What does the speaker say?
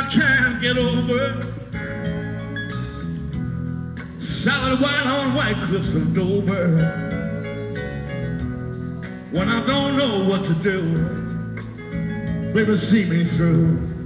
can't get over. Solid white on white cliffs of Dover. When I don't know what to do, baby, see me through.